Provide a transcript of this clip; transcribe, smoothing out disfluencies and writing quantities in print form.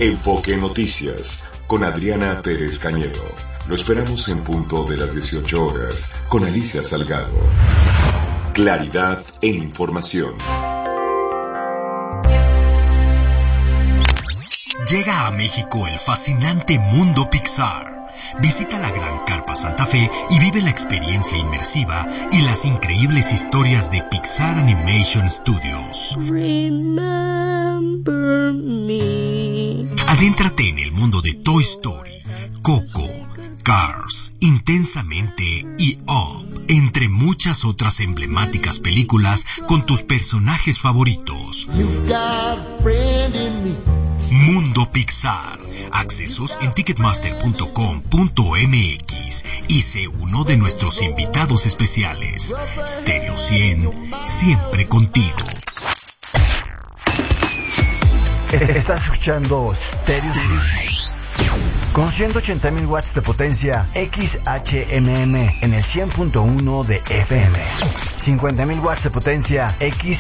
Enfoque Noticias con Adriana Pérez Cañedo. Lo esperamos en punto de las 18 horas con Alicia Salgado. Claridad en información. Llega a México el fascinante mundo Pixar. Visita la Gran Carpa Santa Fe y vive la experiencia inmersiva y las increíbles historias de Pixar Animation Studios. Remember me. Adéntrate en el mundo de Toy Story, Coco, Cars, Intensamente y Up, entre muchas otras emblemáticas películas con tus personajes favoritos. You've got a friend in me. Mundo Pixar. Accesos en ticketmaster.com.mx y sé uno de nuestros invitados especiales. Stereo 100, siempre contigo. Estás escuchando Stereo 100 con 180,000 watts de potencia XHMM en el 100.1 de FM, 50,000 watts de potencia